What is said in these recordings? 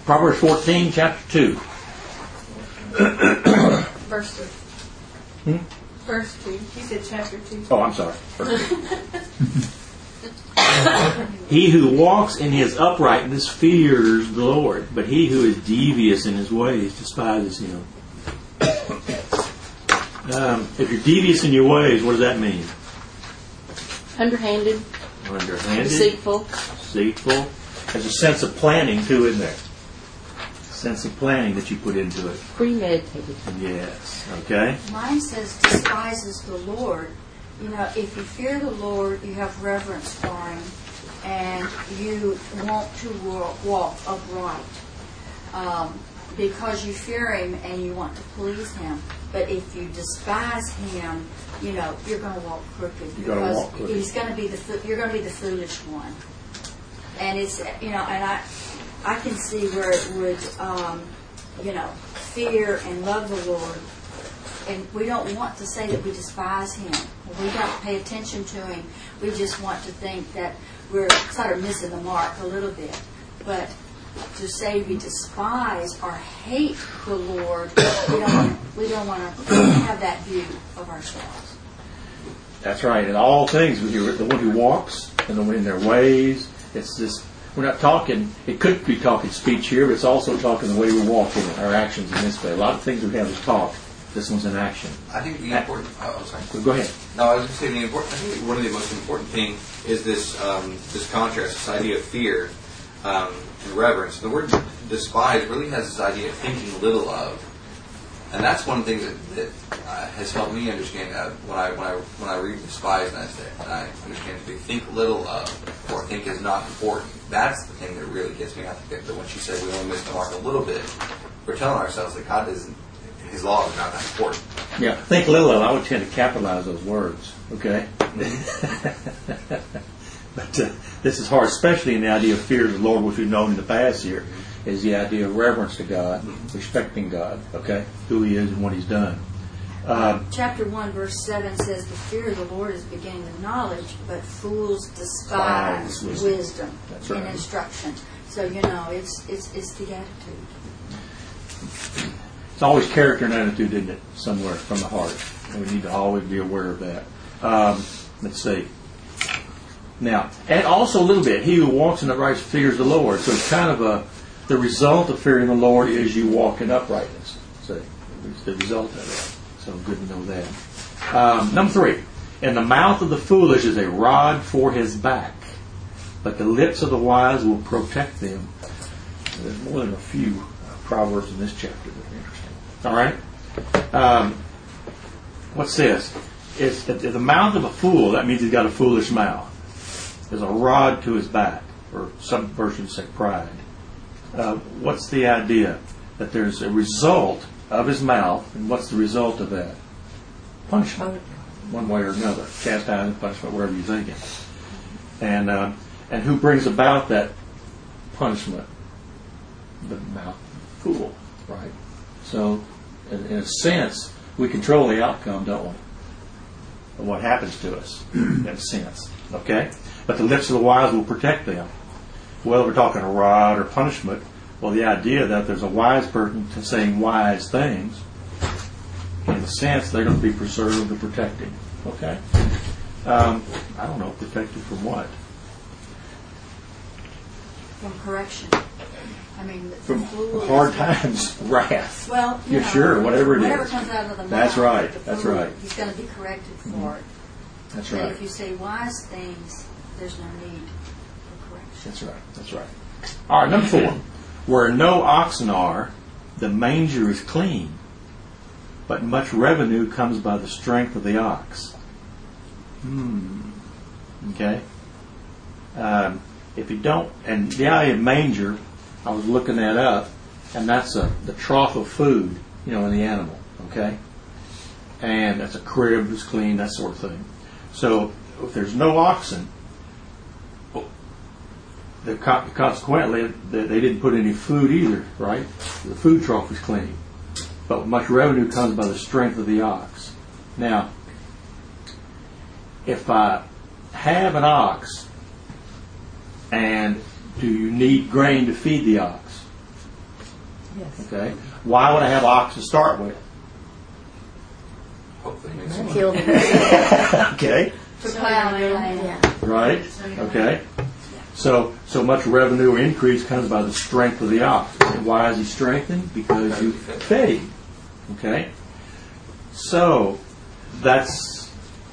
Proverbs 14, chapter 2. Verse 2. Verse 2. He said chapter 2. Oh, I'm sorry. He who walks in his uprightness fears the Lord, but he who is devious in his ways despises him. If you're devious in your ways, what does that mean? Underhanded. Deceitful. There's a sense of planning too, isn't there? Sense of planning that you put into it. Premeditated. Yes. Okay. Mine says despises the Lord. You know, if you fear the Lord, you have reverence for Him, and you want to walk upright because you fear Him and you want to please Him. But if you despise Him, you know you're going to walk crooked because He's going to be you're going to be the foolish one. And it's and I can see where it would fear and love the Lord. And we don't want to say that we despise Him. We don't pay attention to Him. We just want to think that we're sort of missing the mark a little bit. But to say we despise or hate the Lord, we don't want to have that view of ourselves. That's right. In all things, the one who walks and the one in their ways, it's this. We're not talking. It could be talking speech here, but it's also talking the way we walk in it, our actions in this way. A lot of things we have is talk. This one's in action. I think the important. Sorry. Go ahead. No, I was going to say I think one of the most important thing is this contrast, this idea of fear and reverence. The word despise really has this idea of thinking little of, and that's one of the things that has helped me understand when I read despise and I understand to think little of or think is not important. That's the thing that really gets me. I think that when she said we only miss the mark a little bit, we're telling ourselves that God doesn't. His laws are not that important. Yeah, think little of. I would tend to capitalize those words. Okay, but this is hard, especially in the idea of fear of the Lord, which we've known in the past here, is the idea of reverence to God, respecting God. Okay, who He is and what He's done. Chapter 1, verse 7 says, "The fear of the Lord is the beginning of knowledge, but fools despise wisdom and instruction." So it's the attitude. It's always character and attitude, isn't it? Somewhere from the heart. And we need to always be aware of that. Let's see. Now, and also a little bit, he who walks in uprightness fears the Lord. So it's kind of the result of fearing the Lord is you walk in uprightness. See, it's the result of it. So good to know that. Number 3. In the mouth of the foolish is a rod for his back, but the lips of the wise will protect them. There's more than a few proverbs in this chapter that are interesting. All right. What's this? It's at the mouth of a fool. That means he's got a foolish mouth. There's a rod to his back, or some versions say pride. What's the idea? That there's a result of his mouth, and what's the result of that? Punishment, one way or another. Chastisement, punishment, wherever you think it. And who brings about that punishment? The mouth of the fool, right? So, in a sense, we control the outcome, don't we? Of what happens to us, in a sense. Okay? But the lips of the wise will protect them. Whether we're talking a rod or punishment, well, the idea that there's a wise person saying wise things, in a sense, they're going to be preserved and protected. Okay? I don't know, protected from what? From correction. I mean, from hard times, wrath. Well, sure, whatever it is. Whatever comes out of the mouth. That's right. That's right. He's going to be corrected for it. That's but right. If you say wise things, there's no need for correction. That's right. That's right. All right, number 4. Where no oxen are, the manger is clean, but much revenue comes by the strength of the ox. Okay. If you don't, and the idea of manger, I was looking that up, and that's the trough of food, in the animal, okay? And that's a crib that's clean, that sort of thing. So if there's no oxen, consequently, they didn't put any food either, right? The food trough is clean. But much revenue comes by the strength of the ox. Now, if I have an ox, and do you need grain to feed the ox? Yes. Okay? Why would I have ox to start with? Hopefully it makes some Kill money. the Okay? To plow the land. Yeah. Right? Okay? So much revenue or increase comes by the strength of the ox. And why is he strengthened? Because you fed him. Okay? So that's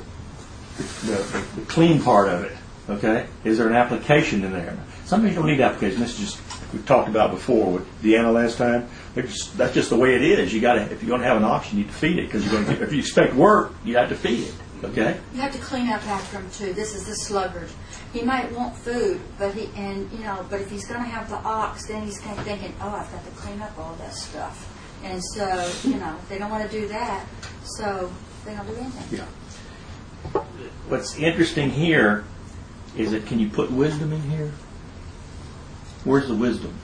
the clean part of it. Okay? Is there an application in there? Some people don't need application. This is just, we talked about before with Deanna last time. That's just the way it is. If you're going to have an ox, you need to feed it. Because if you expect work, you have to feed it. Okay? You have to clean up after him too. This is the sluggard. He might want food, but if he's going to have the ox, then he's kind of thinking, oh, I've got to clean up all that stuff. And so, they don't want to do that, so they don't do anything. Yeah. What's interesting here is that, can you put wisdom in here? Where's the wisdom?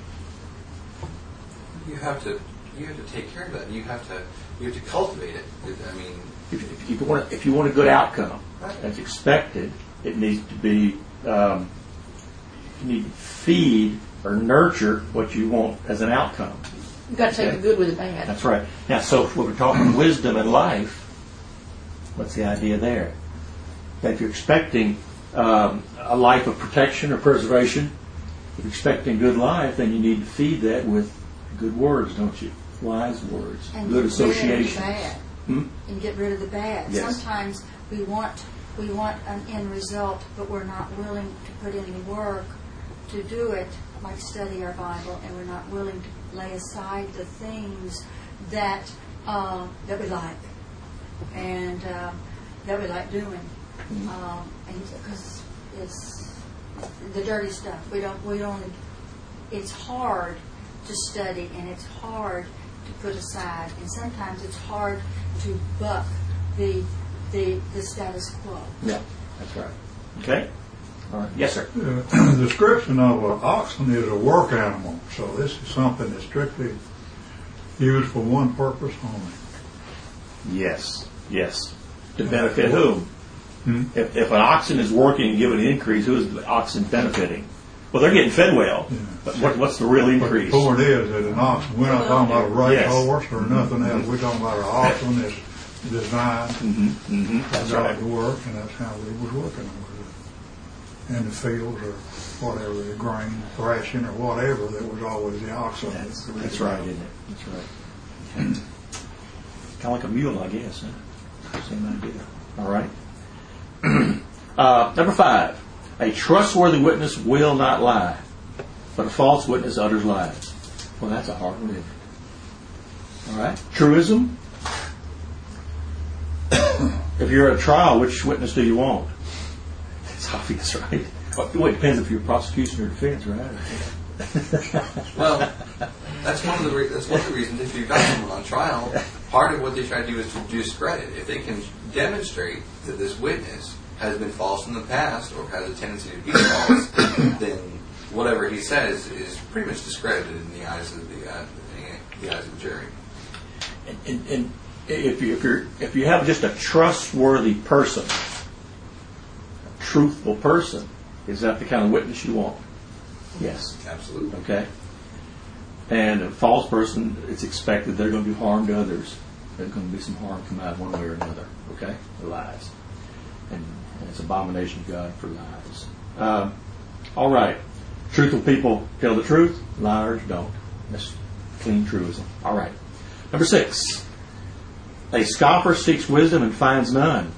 You have to take care of that. You have to cultivate it. I mean, If you want a good outcome that's expected, it needs to be, you need to feed or nurture what you want as an outcome. You've got to take the good with the bad. That's right. Now, so if we're talking wisdom and life, what's the idea there? That if you're expecting a life of protection or preservation, if you're expecting good life, then you need to feed that with good words, don't you? Wise words, And good get associations. rid of the bad. And get rid of the bad. Yes. Sometimes we want an end result, but we're not willing to put in the work to do it, like study our Bible, and we're not willing to lay aside the things that we like and that we like doing, and because it's the dirty stuff. We don't. It's hard to study, and it's hard to put aside, and sometimes it's hard to buck the status quo. Yeah, that's right. Okay? All right. Yes, sir. The description of an oxen is a work animal, so this is something that's strictly used for one purpose only. Yes. Yes. To benefit whom? If an oxen is working and giving an increase, who is the oxen benefiting? Well, they're getting fed well, but what's the real increase? But the point is that an oxen, we're not talking about a racehorse or nothing else. We're talking about an oxen that's designed That's right. to work, and that's how we was working with it. In the fields or whatever, the grain thrashing or whatever, that was always the oxen. That's right, isn't it? That's right. Okay. Kind of like a mule, I guess. Huh? Same idea. All right. Number 5. A trustworthy witness will not lie, but a false witness utters lies. Well, that's a hard one, isn't it? All right. Truism. If you're at a trial, which witness do you want? It's obvious, right? Well, it depends if you're prosecution or defense, right? well, that's one of the reasons if you've got someone on trial, part of what they try to do is to discredit. If they can demonstrate that this witness has been false in the past or has a tendency to be false, then whatever he says is pretty much discredited in the eyes of the jury. And if you have just a trustworthy person, a truthful person, is that the kind of witness you want? Yes. Absolutely. Okay. And a false person, it's expected they're going to do harm to others. There's going to be some harm come out one way or another. Okay? The lies. And it's abomination of God for lies. All right. Truthful people tell the truth. Liars don't. That's clean truism. All right. Number 6. A scoffer seeks wisdom and finds none.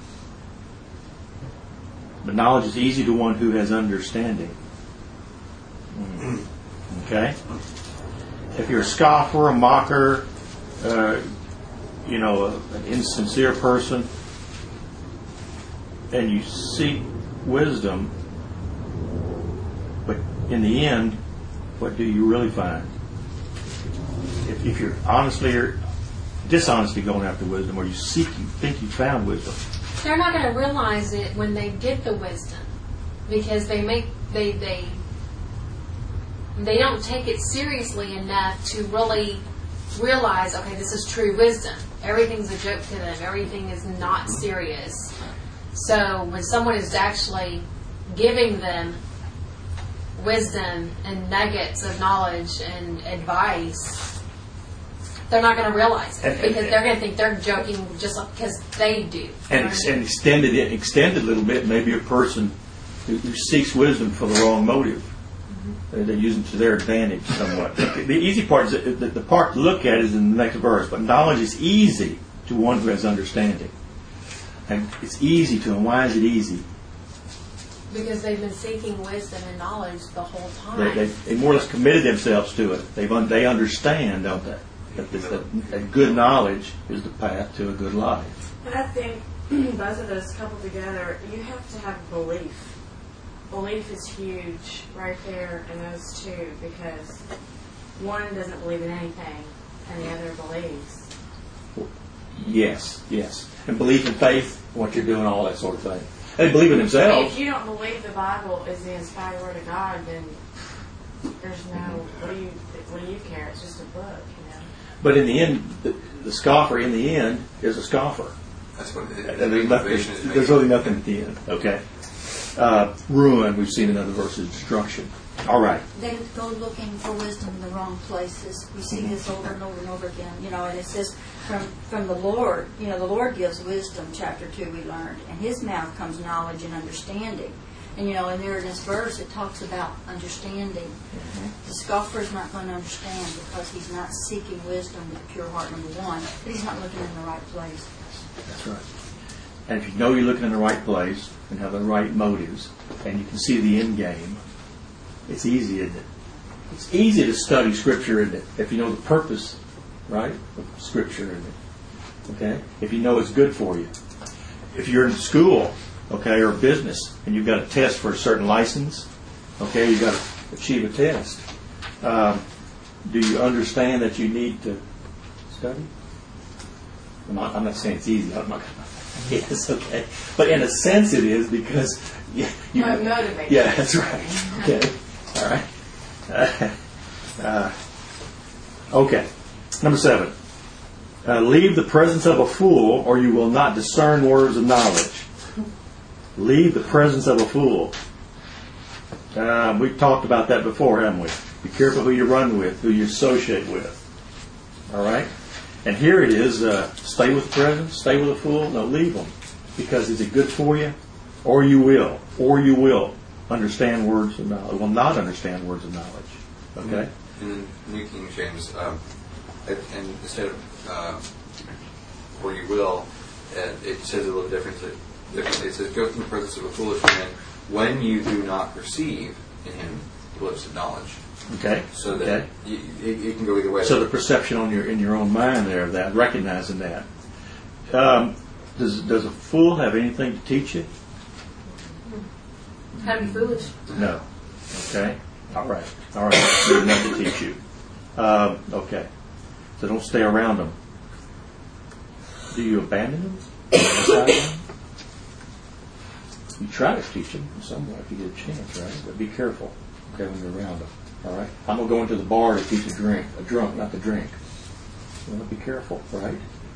But knowledge is easy to one who has understanding. Okay? If you're a scoffer, a mocker, an insincere person, and you seek wisdom, but in the end, what do you really find? If you're honestly or dishonestly going after wisdom, or you think you found wisdom, they're not going to realize it when they get the wisdom, because they don't take it seriously enough to really realize, okay, this is true wisdom. Everything's a joke to them. Everything is not serious. So when someone is actually giving them wisdom and nuggets of knowledge and advice, they're not going to realize it And- because they're going to think they're joking just because they do. And extended a little bit, maybe a person who seeks wisdom for the wrong motive. They use it to their advantage somewhat. The easy part is the part to look at is in the next verse. But knowledge is easy to one who has understanding. And it's easy to them. Why is it easy? Because they've been seeking wisdom and knowledge the whole time. They more or less committed themselves to it. They understand, don't they? That good knowledge is the path to a good life. And I think both of those coupled together, you have to have belief. Belief is huge right there in those two because one doesn't believe in anything and the other believes. Yes. And belief and faith, what you're doing, all that sort of thing. They believe in themselves. If you don't believe the Bible is the inspired word of God, then there's no, what do you care? It's just a book, you know. But in the end, the scoffer in the end is a scoffer. That's what There's really nothing at the end. Okay. Ruin, we've seen in other verses, destruction. All right. They go looking for wisdom in the wrong places. We see this over and over and over again. And it says from the Lord, the Lord gives wisdom, chapter 2 we learned, and His mouth comes knowledge and understanding. And and there in this verse it talks about understanding. The scoffer is not going to understand because he's not seeking wisdom with a pure heart, number one, but he's not looking in the right place. That's right. And if you know you're looking in the right place and have the right motives, and you can see the end game, it's easy, isn't it? It's easy to study Scripture, isn't it? If you know the purpose, right, of Scripture, isn't it? Okay? If you know it's good for you. If you're in school, okay, or business, and you've got a test for a certain license, okay, you've got to achieve a test. Do you understand that you need to study? I'm not saying it's easy. I'm not. Yes, okay. But in a sense, it is because you motivate. Yeah, that's right. Okay, all right. Okay. Number 7. Leave the presence of a fool, or you will not discern words of knowledge. Leave the presence of a fool. We've talked about that before, haven't we? Be careful who you run with, who you associate with. All right? And here it is, stay with the presence, stay with a fool, no, leave them. Because is it good for you? Or you will understand words of knowledge. Will not understand words of knowledge. Okay? In New King James, and instead of or you will, it says a little differently. It says, go from the presence of a foolish man when you do not perceive in him the lips of knowledge. Okay. So that it can go either way. So the perception in your own mind there of that, recognizing that. Does a fool have anything to teach you? How to be foolish. No. Okay. All right. There's nothing to teach you. Okay. So don't stay around them. Do you abandon them? You try to teach them somewhat if you get a chance, right? But be careful, okay, when you're around them. All right. I'm gonna go into the bar to teach a drunk not to drink. Well, be careful, right?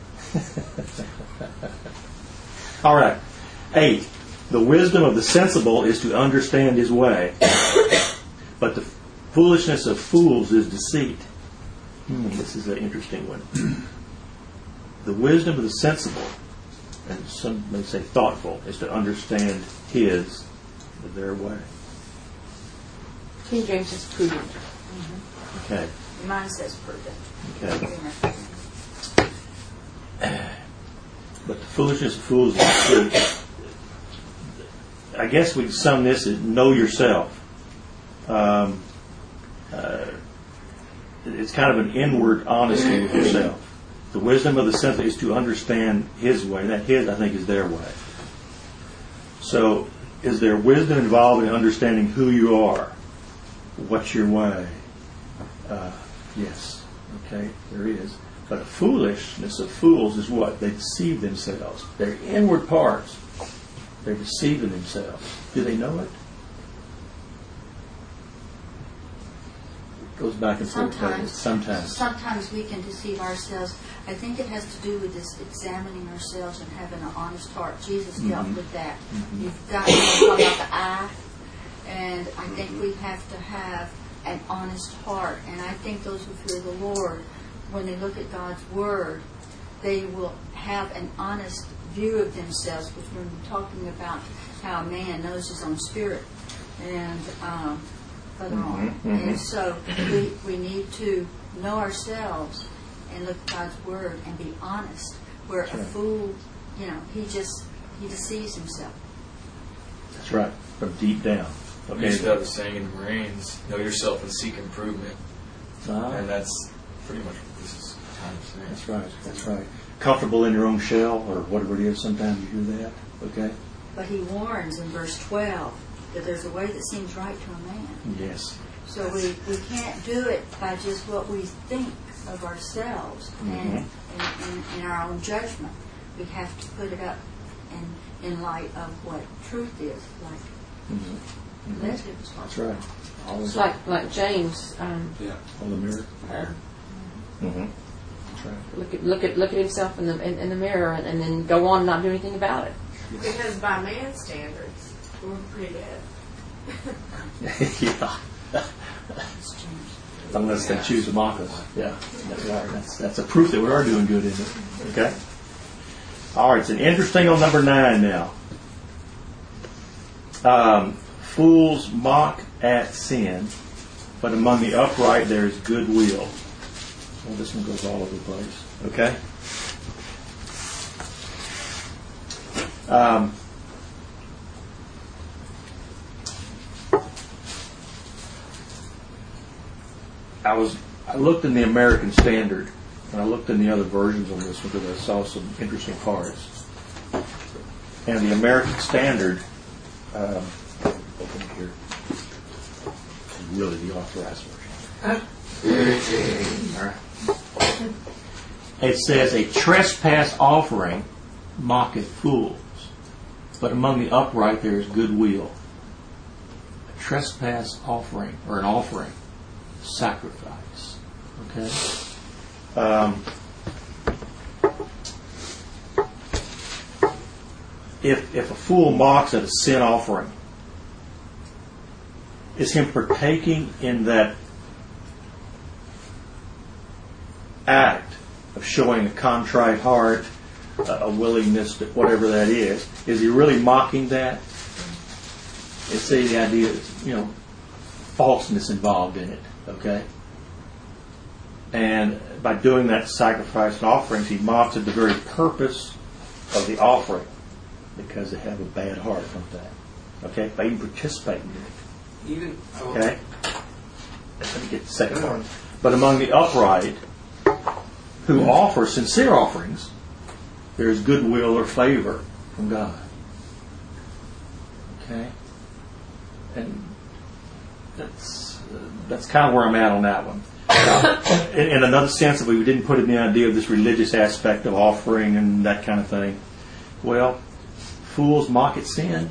All right. 8. The wisdom of the sensible is to understand his way, but the foolishness of fools is deceit. This is an interesting one. The wisdom of the sensible, and some may say thoughtful, is to understand their way. King James is prudent. Okay. Mine says prudent. Okay. But the foolishness of fools is deceit. I guess we can sum this as know yourself. It's kind of an inward honesty with yourself. The wisdom of the sensible is to understand his way. That his, I think, is their way. So, is there wisdom involved in understanding who you are? What's your way? Yes. Okay, there is. But the foolishness of fools is what? They deceive themselves. Their inward parts, they're deceiving themselves. Do they know it? It goes back and forth. Sometimes we can deceive ourselves. I think it has to do with this examining ourselves and having an honest heart. Jesus dealt with that. You've got to talk about the eye, and I think we have to have an honest heart. And I think those who fear the Lord when they look at God's Word, they will have an honest view of themselves, because we're talking about how a man knows his own spirit and further on. And so we need to know ourselves and look at God's Word and be honest. Where a fool, he deceives himself. That's right, from deep down. We used to have the saying in the Marines, know yourself and seek improvement. And that's pretty much what this is kind of saying. That's right. Comfortable in your own shell, or whatever it is, sometimes you hear that. Okay? But he warns in verse 12 that there's a way that seems right to a man. Yes. So we can't do it by just what we think of ourselves and in our own judgment. We have to put it up in light of what truth is, like That's right. It's like James. On the mirror. That's right. Look at himself in the mirror, and then go on and not do anything about it. Because by man's standards, we're pretty good. Yeah. Unless they choose to mock us. Yeah, that's right. That's a proof that we are doing good, isn't it? Okay? All right, it's an interesting on number 9 now. Fools mock at sin, but among the upright there is goodwill. Well, this one goes all over the place. Okay? I looked in the American Standard, and I looked in the other versions on this one because I saw some interesting parts. And the American Standard, open it here, is really the authorized version. All right. It says, a trespass offering mocketh fools, but among the upright there is goodwill. A trespass offering, or an offering, sacrifice. Okay? If a fool mocks at a sin offering, is him partaking in that act of showing a contrite heart, a willingness to whatever that is he really mocking that? It's the idea of, falseness involved in it. Okay? And by doing that sacrifice and offerings, he mocks at the very purpose of the offering, because they have a bad heart, don't they? Okay? By even participating in it. Okay? Let me get the second part. But among the upright, who offer sincere offerings, there is goodwill or favor from God. Okay? And that's kind of where I'm at on that one. In another sense, if we didn't put in the idea of this religious aspect of offering and that kind of thing, well, fools mock at sin.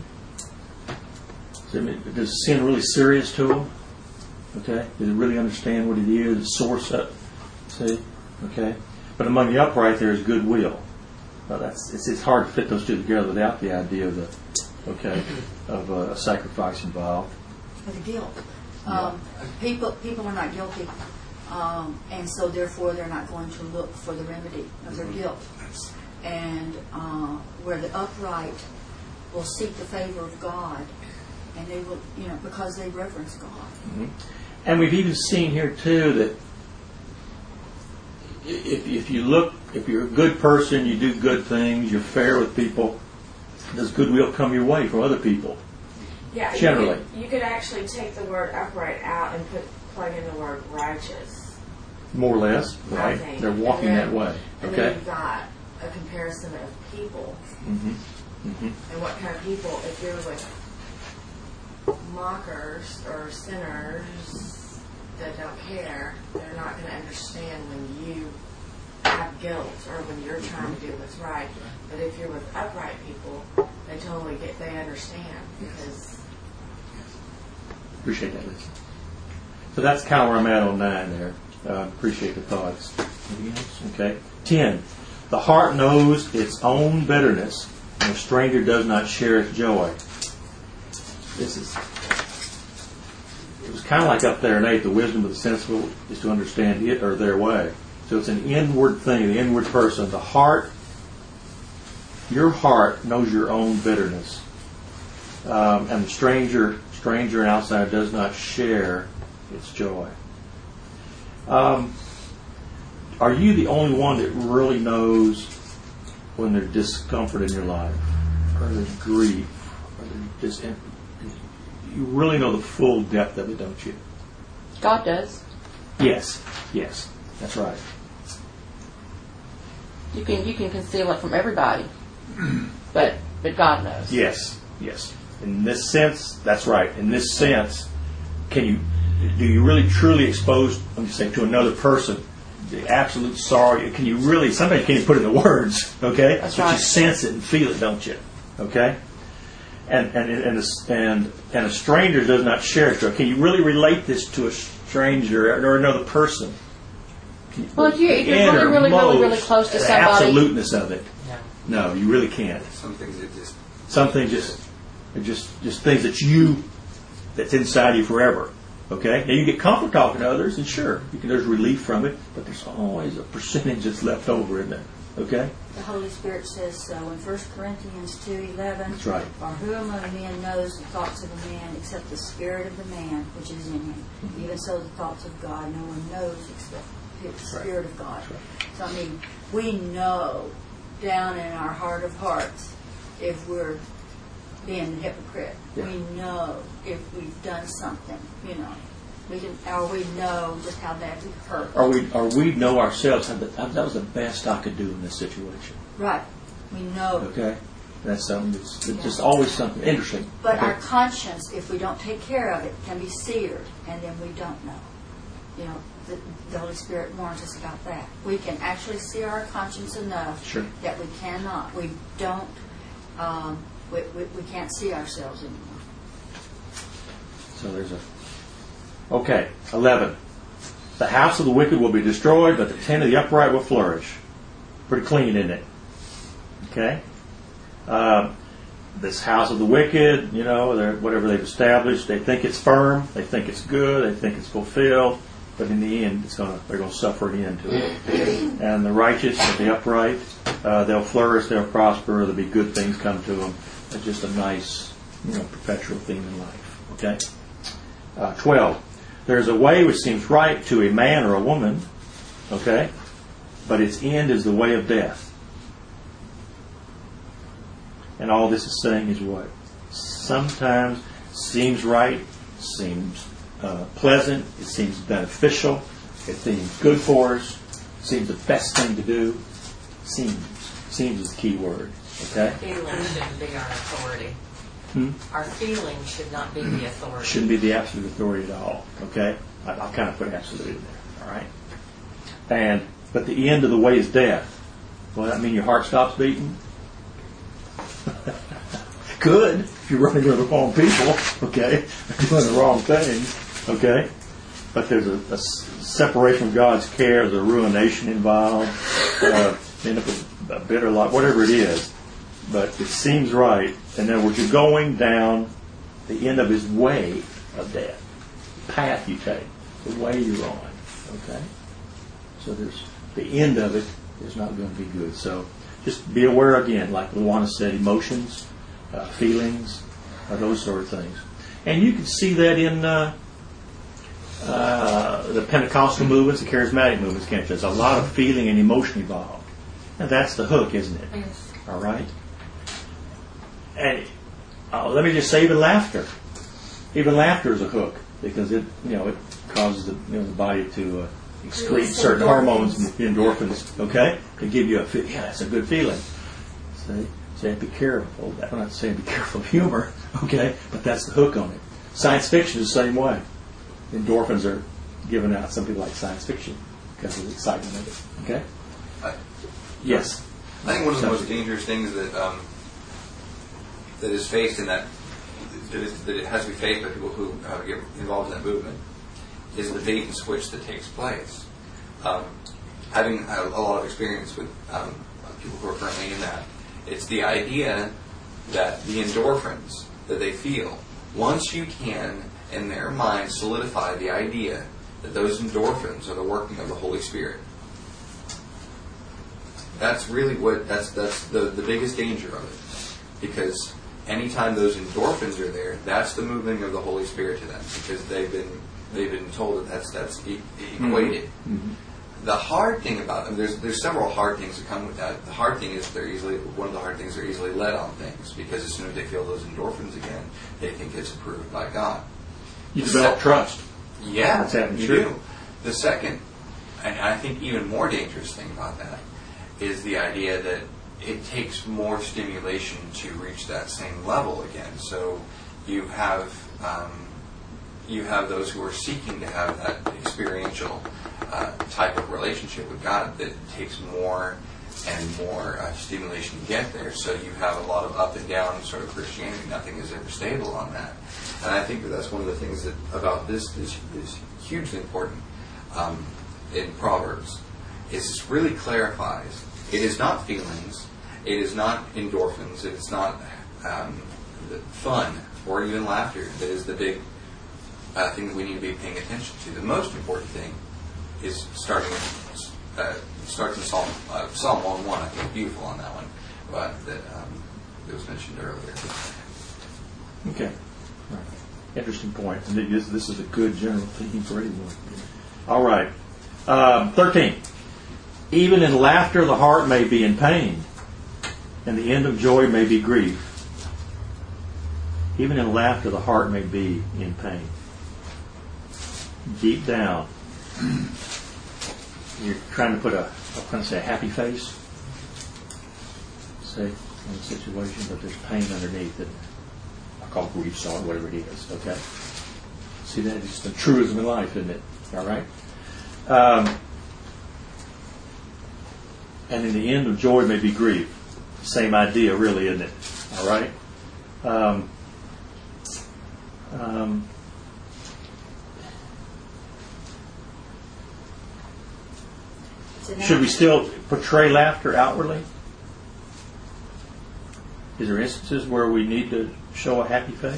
Is sin really serious to them? Okay? Do they really understand what it is? The source of it? See? Okay? But among the upright there is goodwill. Well, it's hard to fit those two together without the idea of a sacrifice involved. Or the guilt. People are not guilty, and so therefore they're not going to look for the remedy of their guilt. And where the upright will seek the favor of God, and they will, because they reverence God. Mm-hmm. And we've even seen here too that if you're a good person, you do good things, you're fair with people, does goodwill come your way from other people? Yeah, generally. You could actually take the word upright out and plug in the word righteous. More or less, right? They're walking that way. And then you've got a comparison of people. Mm-hmm. Mm-hmm. And what kind of people, if you're with mockers or sinners that don't care, they're not going to understand when you have guilt or when you're trying to do what's right. But if you're with upright people, they understand because. Appreciate that, Lisa. So that's kind of where I'm at on 9 there. Appreciate the thoughts. Anything else? Okay. 10. The heart knows its own bitterness, and a stranger does not share its joy. It was kind of like up there in 8, the wisdom of the sensible is to understand it or their way. So it's an inward thing, the inward person. The heart, your heart knows your own bitterness. And the stranger and outsider does not share its joy. Are you the only one that really knows when there's discomfort in your life, or there's grief, or there's just, you really know the full depth of it, don't you? God does. Yes, that's right. You can conceal it from everybody, but God knows. Yes. In this sense, that's right. In this sense, do you really truly expose, let me say, to another person the absolute sorrow? Can you really? Sometimes you can't even put it in the words. Okay, that's but right. You sense it and feel it, don't you? Okay. And a stranger does not share it. Can you really relate this to a stranger or another person? Well, if you're really close to the somebody, absoluteness of it. No, you really can't. Some things just things that's inside you forever. Okay? Now you get comfort talking to others, and sure, there's relief from it, but there's always a percentage that's left over in there. Okay? The Holy Spirit says so in 1 Corinthians 2:11. That's right. For who among men knows the thoughts of a man except the spirit of the man which is in him? Mm-hmm. Even so, the thoughts of God no one knows except the Spirit of God. Right. So, I mean, we know down in our heart of hearts if we're being a hypocrite. Yeah. We know if we've done something, we know just how bad we hurt. Or we know ourselves that was the best I could do in this situation. Right. We know. Okay. That's something that's just always something interesting. But our conscience, if we don't take care of it, can be seared, and then we don't know. The Holy Spirit warns us about that. We can actually sear our conscience enough that we cannot. We don't. We can't see ourselves anymore. So there's 11. The house of the wicked will be destroyed, but the tent of the upright will flourish. Pretty clean, isn't it? Okay? This house of the wicked, whatever they've established, they think it's firm, they think it's good, they think it's fulfilled, but in the end, they're going to suffer an end to it. And the righteous, the upright, they'll flourish, they'll prosper, there'll be good things come to them. It's just a nice, perpetual theme in life. Okay? 12. There's a way which seems right to a man or a woman, okay, but its end is the way of death. And all this is saying is what? Sometimes seems right, seems pleasant, it seems beneficial, it seems good for us, seems the best thing to do. Seems is the key word. Okay? Feelings shouldn't be our authority. Our feelings should not be the authority. Shouldn't be the absolute authority at all. Okay? I'll kind of put absolute in there. All right? But the end of the way is death. Well, that mean your heart stops beating? Could, if you're running into the wrong people, okay? Doing the wrong things, okay? But there's a separation from God's care, there's a ruination involved, end up with a bitter life, whatever it is. But it seems right. In other words, you're going down the end of His way of death. The path you take, the way you're on. Okay? So the end of it is not going to be good. So just be aware again, like Luana said, emotions, feelings, those sort of things. And you can see that in the Pentecostal movements, the charismatic movements, can't you? There's a lot of feeling and emotion involved. And that's the hook, isn't it? Yes. All right? And let me just say, even laughter. Even laughter is a hook because it causes the body to excrete certain hormones, endorphins, okay, to give you that's a good feeling. See? So be careful. I'm not saying be careful of humor, okay, but that's the hook on it. Science fiction is the same way. Endorphins are given out. Some people like science fiction because of the excitement of it. Okay. Yes. I think one of the most dangerous things that is faced in that it has to be faced by people who get involved in that movement is the bait and switch that takes place. Having a lot of experience with people who are currently in that, it's the idea that the endorphins that they feel, once you can in their mind solidify the idea that those endorphins are the working of the Holy Spirit, that's really that's the biggest danger of it, because anytime those endorphins are there, that's the moving of the Holy Spirit to them, because they've been told that that's equated. Mm-hmm. The hard thing about them, there's several hard things that come with that. The hard thing is they're easily led on things, because as soon as they feel those endorphins again, they think it's approved by God. You develop trust. Yeah, That's happening. you Sure. do. The second, and I think even more dangerous thing about that, is the idea that it takes more stimulation to reach that same level again. So you have those who are seeking to have that experiential type of relationship with God that takes more and more stimulation to get there. So you have a lot of up and down sort of Christianity. Nothing is ever stable on that. And I think that's one of the things that about this is hugely important in Proverbs. Is this really clarifies. It is not feelings. It is not endorphins. It is not fun or even laughter that is the big thing that we need to be paying attention to. The most important thing is starts in Psalm 1:1. I think beautiful on that one, but that was mentioned earlier. Okay. Right. Interesting point. And this is a good general theme for anyone. All right. 13. Even in laughter the heart may be in pain, and the end of joy may be grief. Even in laughter the heart may be in pain. Deep down, you're trying to put a happy face, say, in a situation, but there's pain underneath it. I call it grief, sorrow, whatever it is. Okay? See that? It's the truism in life, isn't it? All right? And in the end of joy may be grief. Same idea, really, isn't it? All right? Should we still portray laughter outwardly? Is there instances where we need to show a happy face?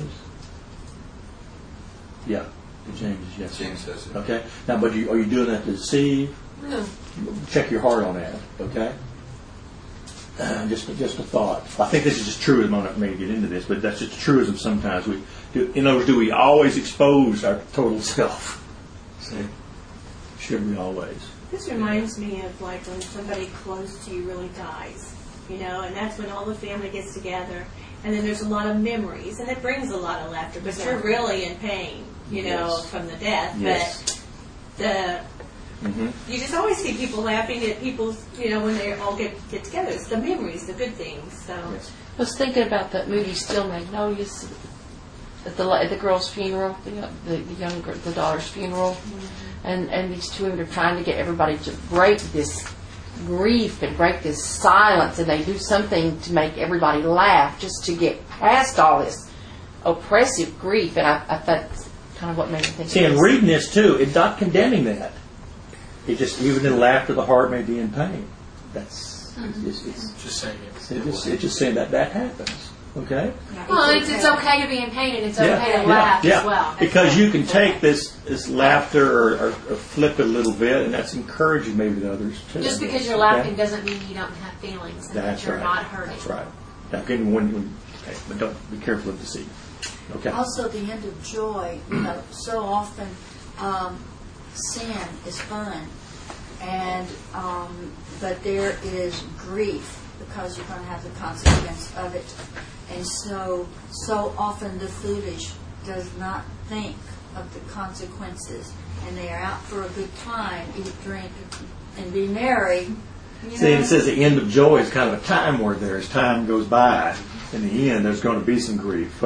Yeah. James is yes. James says it. Okay. Now, but are you doing that to deceive? No. Check your heart on that. Okay. Just a thought. I think this is just truism. I'm not going to get into this, but that's just truism. Sometimes we do. In other words, do we always expose our total self? See? Should we always? This reminds me of like when somebody close to you really dies, and that's when all the family gets together, and then there's a lot of memories, and it brings a lot of laughter, but you're really in pain, Yes. from the death. Yes. But you just always see people laughing at people, when they all get together. It's the memories, the good things. So Yes. I was thinking about that movie Still Magnolias at the girl's funeral, the daughter's funeral, and these two women are trying to get everybody to break this grief and break this silence, and they do something to make everybody laugh just to get past all this oppressive grief. And I that's kind of what made me think. See, in reading this too, it's not condemning that. It just, even in laughter, the heart may be in pain. That's it's Just saying it. it's just saying that happens. Okay. Well, it's okay to be in pain, and it's okay to laugh as well. Because you can take this laughter or flip it a little bit, and that's encouraging maybe to others too. Just because you're laughing doesn't mean you don't have feelings and That's that you're right. not hurting. That's right. Now, again, but don't be careful of deceit. Okay. Also, the end of joy. So often sin is fun, and but there is grief because you're going to have the consequence of it. And so often the foolish does not think of the consequences, and they are out for a good time, eat, drink, and be merry. See, it says the end of joy is kind of a time word there. As time goes by, in the end, there's going to be some grief.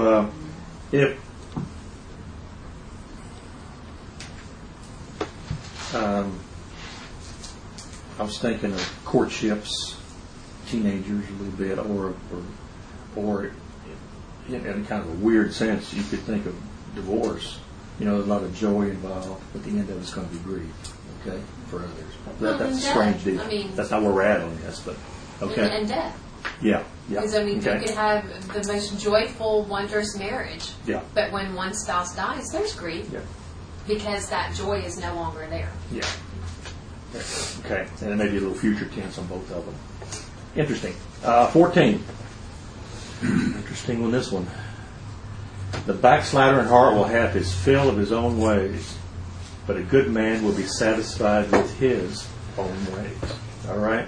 I was thinking of courtships, teenagers a little bit, or in kind of a weird sense, you could think of divorce. There's a lot of joy involved, but the end of it's going to be grief. Okay, for others. That's a strange deal. That's not where we're at on this, but okay. And death. Yeah. Because you could have the most joyful, wondrous marriage. Yeah. But when one spouse dies, there's grief. Yeah. Because that joy is no longer there. Yeah. Okay. Okay, and maybe a little future tense on both of them. Interesting. 14. Interesting one, this one. The backslider in heart will have his fill of his own ways, but a good man will be satisfied with his own ways. All right?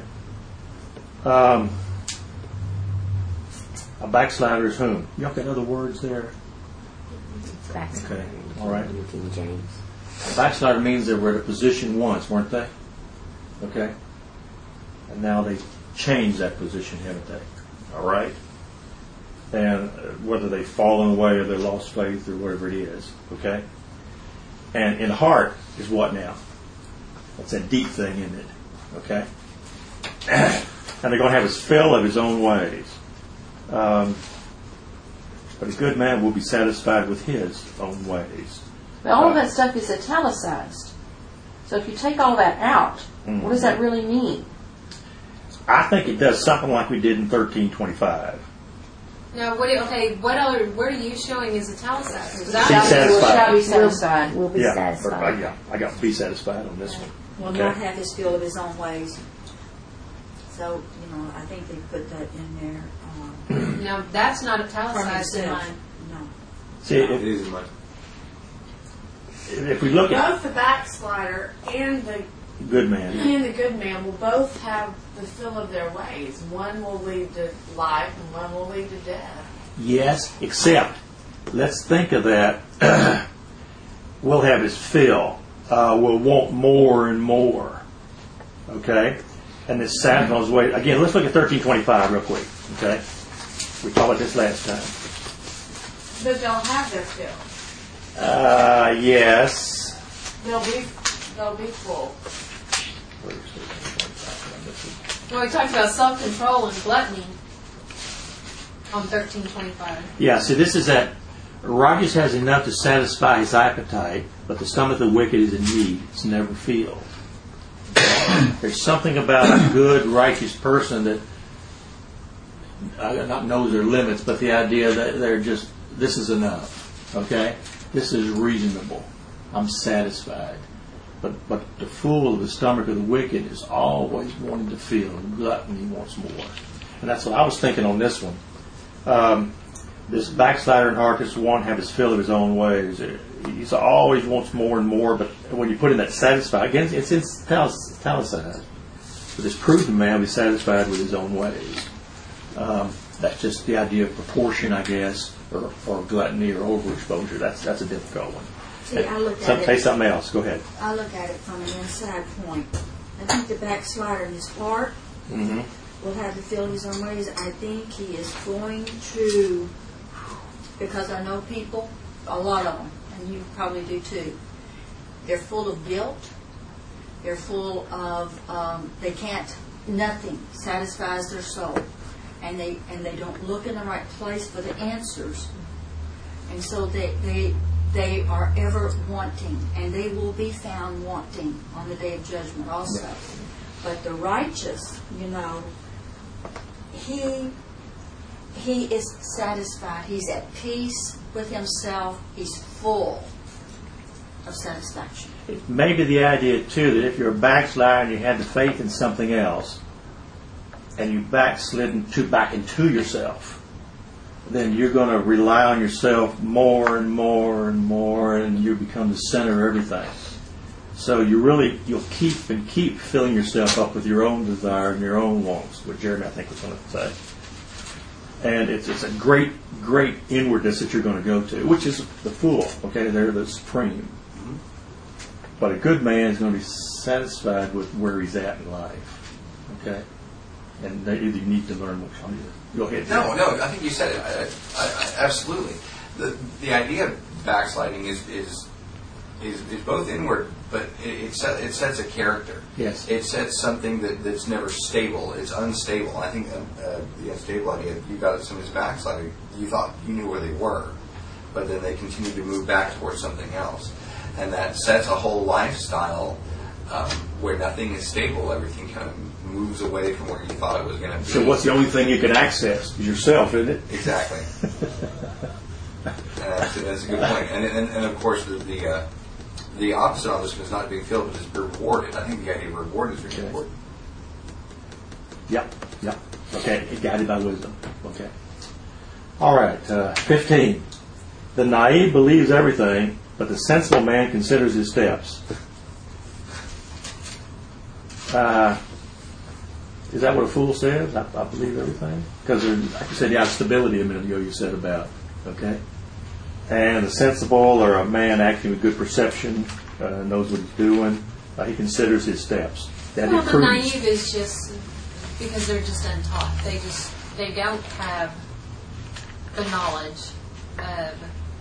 A backslider is whom? Y'all got other words there? Okay, all right. A backslider means they were at a position once, weren't they? Okay? And now they changed that position, haven't they? All right? And whether they've fallen away or they lost faith or whatever it is, okay? And in heart is what now? That's a deep thing, isn't it? Okay? And they're going to have his fill of his own ways. But a good man will be satisfied with his own ways. But all of that stuff is italicized. So if you take all that out, what does that really mean? I think it does something like we did in 1325. Now, what are you showing is italicized? Be satisfied. Shall be satisfied. Will be satisfied. I got be satisfied on this one. Will not have his fill of his own ways. So, I think they put that in there. No, that's not italicized in mine. No. See, It is in mine. if we look at Both the backslider and the good man, good man will both have the fill of their ways. One will lead to life and one will lead to death. yes, except let's think of that. We'll have his fill. We'll want more and more. Okay, and this satisfies way. Again, let's look at 1325 real quick. Okay, we talked about this last time. But they'll have their fill. Yes. They'll be full. Well, we talked about self-control and gluttony on 1325. Yeah, see, this is that righteous has enough to satisfy his appetite, but the stomach of the wicked is in need. It's never filled. There's something about a good, righteous person that not knows their limits, but the idea that they're just, this is enough. Okay? This is reasonable. I'm satisfied. But the fool of the stomach of the wicked is always wanting to fill, and gluttony wants more. And that's what I was thinking on this one. This backslider in heart is one have his fill of his own ways. He always wants more and more, but when you put in that satisfied, again, it's italicized. But this prudent man will be satisfied with his own ways. That's just the idea of proportion, I guess, or gluttony or overexposure. That's a difficult one. See, I look at it. Say something else. Go ahead. I look at it from an inside point. I think the backslider in his heart will have to fill his own ways. I think he is going to, because I know people, a lot of them, and you probably do too. They're full of guilt. They're full of nothing satisfies their soul, and they don't look in the right place for the answers, and so they are ever wanting, and they will be found wanting on the day of judgment also. Yeah. But the righteous, he is satisfied. He's at peace with himself. He's full of satisfaction. It may be the idea, too, that if you're a backslider and you had the faith in something else, and you backslid back into yourself, then you're going to rely on yourself more and more and more, and you become the center of everything. So you'll keep filling yourself up with your own desire and your own wants, what Jeremy, I think, was going to say. And it's a great, great inwardness that you're going to go to, which is the fool, okay? They're the supreme. But a good man is going to be satisfied with where he's at in life, okay? And you need to learn what from you. Go ahead. No, I think you said it. I absolutely. The idea of backsliding is both inward, but it sets a character. Yes. It sets something that's never stable. It's unstable. I think the unstable idea, you got some of this backsliding, you thought you knew where they were, but then they continue to move back towards something else. And that sets a whole lifestyle where nothing is stable. Everything kind of moves away from where you thought it was going to be. So what's the only thing you can access? Is yourself, isn't it? Exactly. That's a good point. And of course, the the opposite of this is not being filled, but is rewarded. I think the idea of reward is very important. Yep. Okay, guided by wisdom. Okay. All right, 15. The naive believes everything, but the sensible man considers his steps. Is that what a fool says? I believe everything? Because, like you said, you have stability a minute ago you said about. Okay? And the sensible, or a man acting with good perception, knows what he's doing. He considers his steps. That well, the naive is just because they're just untaught. They don't have the knowledge of,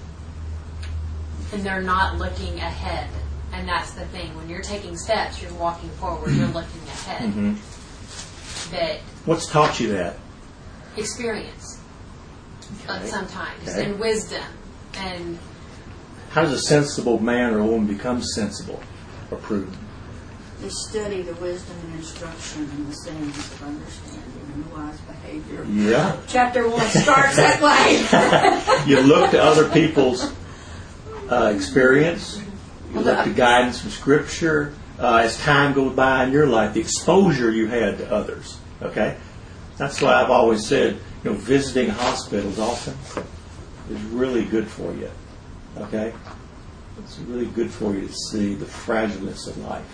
and they're not looking ahead. And that's the thing. When you're taking steps, you're walking forward. You're looking ahead. Mm-hmm. That what's taught you that? Experience. Okay. Sometimes. Okay. And wisdom. And how does a sensible man or woman become sensible or prudent? They study the wisdom and instruction and the sayings of understanding and wise behavior. Yeah. Chapter 1 starts that way. You look to other people's experience. You look to guidance from Scripture. As time goes by in your life, the exposure you had to others. Okay? That's why I've always said, visiting hospitals often is really good for you. Okay? It's really good for you to see the fragileness of life.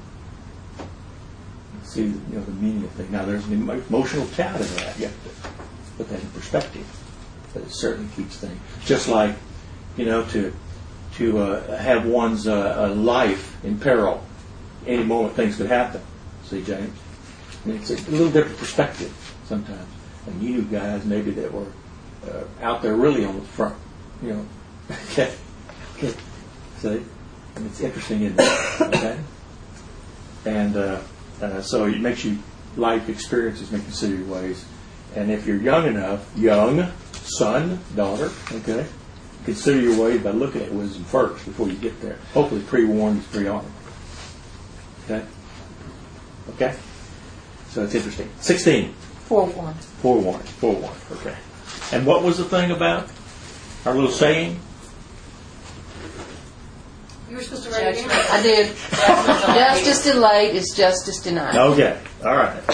See, the meaning of things. Now, there's an emotional tie to that. You have to put that in perspective. But it certainly keeps things. Just like, to have one's life in peril. Any moment things could happen. See, James? I mean, it's a little different perspective sometimes. And you knew guys maybe that were out there really on the front. Okay. See? And it's interesting, isn't it? Okay? And so it makes you, life experiences make you consider your ways. And if you're young enough, young son, daughter, okay, consider your ways by looking at wisdom first before you get there. Hopefully pre-warned is pre-armed. Okay? Okay? So it's interesting. 16. Forewarned. Forewarned. Okay. And what was the thing about our little saying? you were supposed to write it down. I did. Justice delayed is justice denied. Okay. All right.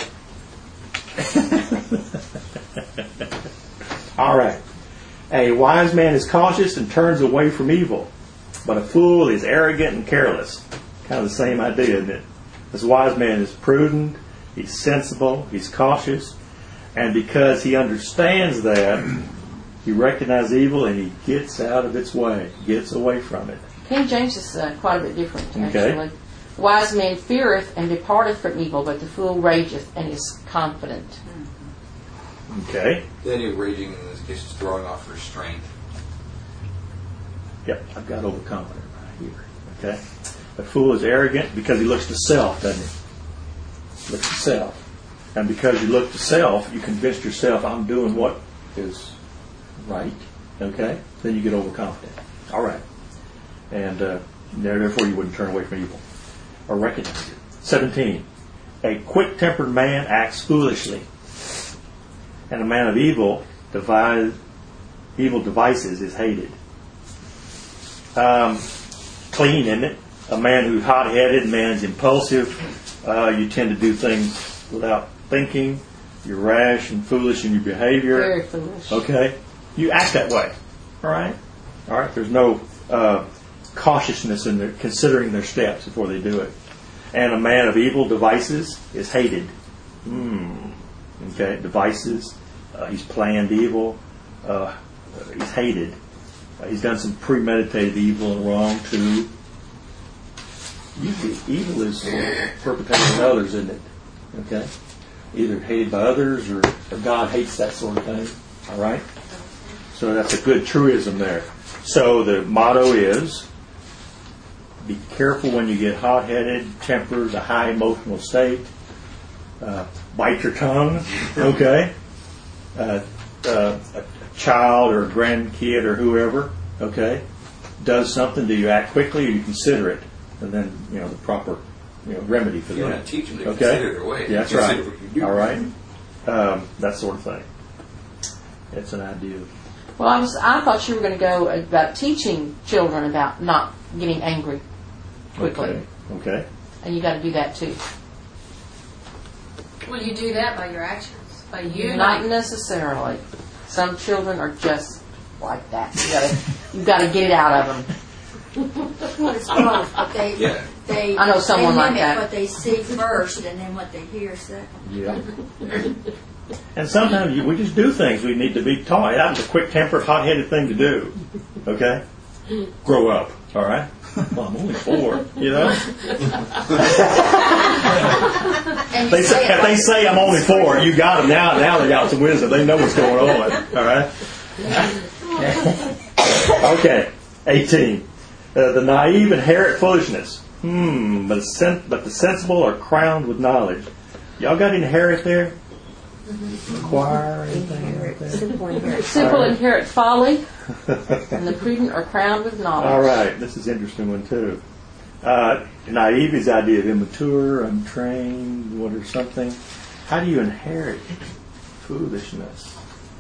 All right. A wise man is cautious and turns away from evil, but a fool is arrogant and careless. Kind of the same idea, isn't it? This wise man is prudent, he's sensible, he's cautious, and because he understands that, he recognizes evil and he gets out of its way, gets away from it. King James is quite a bit different, Okay. actually. Wise man feareth and departeth from evil, but the fool rageth and is confident. Okay. The idea of raging in this case is throwing off restraint. Yep, I've got overconfident right here. Okay. The fool is arrogant because he looks to self, doesn't he? Looks to self. And because you look to self, you convince yourself, I'm doing what is right. Okay? Then you get overconfident. All right. And therefore you wouldn't turn away from evil or recognize it. 17. A quick-tempered man acts foolishly, and a man of evil devices is hated. Clean, isn't it? A man who's hot-headed, a man who's impulsive. You tend to do things without thinking. You're rash and foolish in your behavior. Very foolish. Okay? You act that way. All right? All right? There's no cautiousness in their considering their steps before they do it. And a man of evil devices is hated. Okay? Devices. He's planned evil. He's hated. He's done some premeditated evil and wrong too. Usually evil is perpetrated in others, isn't it? Okay? Either hated by others or God hates that sort of thing. All right? So that's a good truism there. So the motto is, be careful when you get hot-headed, tempered, a high emotional state. Bite your tongue. Okay? A child or a grandkid or whoever, okay, does something, do you act quickly or you consider it? And then, the proper remedy for You that. want to teach them to Okay? consider their way. Yeah, that's Consider right. what you do. All right? That sort of thing. It's an idea. Well, I thought you were going to go about teaching children about not getting angry. quickly. Okay. And you got to do that too. Well, you do that by your actions. By you Not necessarily. Some children are just like that. You got to get it out of them. Well, it's both, but Yeah. they I know someone they like mimic that. what they see first, and then what they hear second. Yeah. And sometimes we just do things we need to be taught. That was a quick-tempered, hot-headed thing to do. Okay? Grow up. All right? Well, I'm only 4, you know? And They you say, say if they say I'm only 4, you got them now. Now they got some wisdom. They know what's going on. All right? Okay. 18. The naive inherit foolishness. But the sensible are crowned with knowledge. Y'all got inherit there? Acquire anything right there? Simple inherit folly, and the prudent are crowned with knowledge. All right. This is an interesting one, too. Naive is the idea of immature, untrained, or something. How do you inherit foolishness?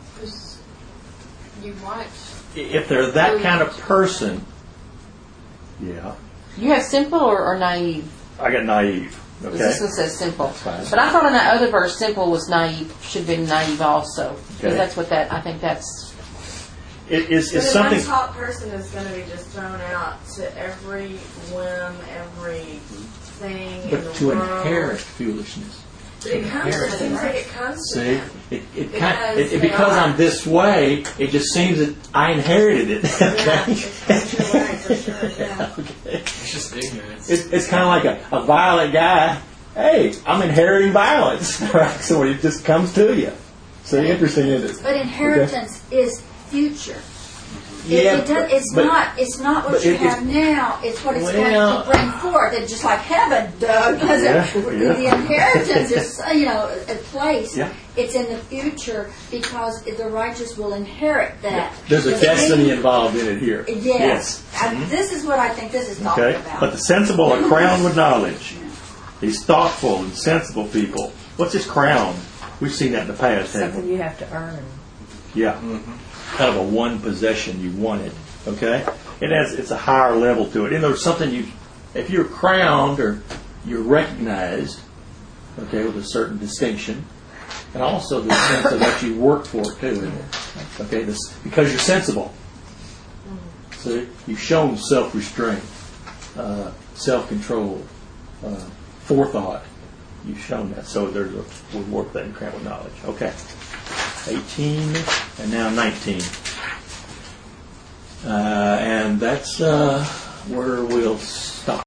You watch. If they're that kind of person, yeah. You have simple or naive? I got naive. Okay. This one says simple. fine. But I thought in that other verse, simple was naive, should be naive also. Because Okay. that's what that, I think that's, It's But something. an untaught person is going to be just thrown out to every whim, every thing in the But to world. inherit foolishness. It comes. It seems like it comes to See, them. because they I'm are. this way, it just seems that I inherited it. Yeah, Okay. it's your way for sure. Yeah. Okay. It's just ignorance. It's kind of like a violent guy. Hey, I'm inheriting violence. Right? So it just comes to you. So interesting, isn't it? But inheritance is future. Yeah, It's but- not what but you it- it's- have now. It's what it's Well- going to bring forth. It's just like heaven, Doug. Does Yeah, it? yeah. The inheritance is, a place. Yeah. It's in the future because the righteous will inherit that. There's a The destiny king- involved in it here. Yes. This is what I think this is talking Okay, about. but the sensible are crowned with knowledge. These thoughtful and sensible people. What's this crown? We've seen that in the past, haven't Something we? you have to earn. Yeah, kind of a one possession you wanted. Okay, it's a higher level to it. And there's something if you're crowned or you're recognized, okay, with a certain distinction, and also the sense of that you worked for it too. Isn't it? Okay, because you're sensible. So you've shown self-restraint, self-control, forethought. You've shown that. So there's a reward that you crown with knowledge. Okay. 18 and now 19. And that's where we'll